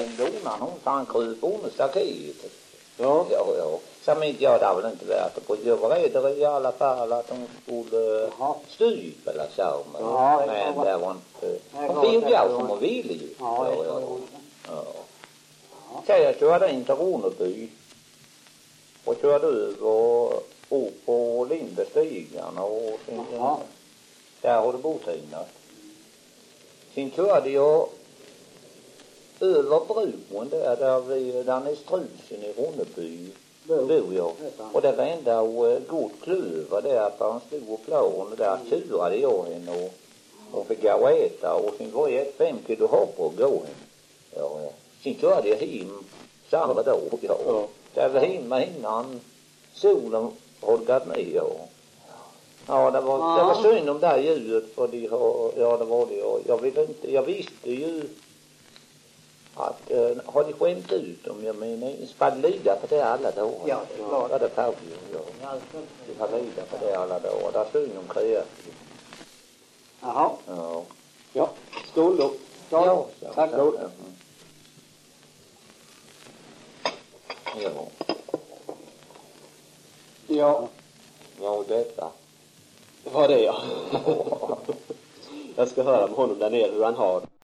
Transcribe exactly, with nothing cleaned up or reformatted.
i donan hon så han kryp under staketet. Ja. Ja, ja. Sen inte jag det väl inte värt att på jag var rädd i alla fall att de skulle stypa eller så. Men, ja, men det var inte... Hon fick jag som hon ville ju. Ja, ja, ja. Ja. Så jag körde in till Roneby och körde över upp på Lindbestigen och sen, ja. där har det botinat. Sen körde jag över bron där, där vi, där är Strusen i Roneby. Bor jag. Och det var ända uh, god klöver där på en stor plan. Där turade jag henne och, och fick gå och äta. Och sen var jag ett fem kilo hopp och gå hem. Ja, ja. Sen körde jag hem samma dag. Ja. Ja. Där var hemma innan solen hade gått ner. Ja, ja det, var, ja. det var synd om det här djuret. För de har, ja, det var det. Jag, jag, vet inte, jag visste ju att uh, har de skämt ut om jag menar spad lida på det alla dagar. Ja, det är klart. Ja, det tar vi ju. Ja. De har lida på det alla dagar. Det är synd om kreativt. Jaha. Ja. Ja, skål då. Ja, ja, ja. Tack då. Ja. Ja. Ja, detta. Det var det, ja. Jag ska höra med honom där nere hur han har.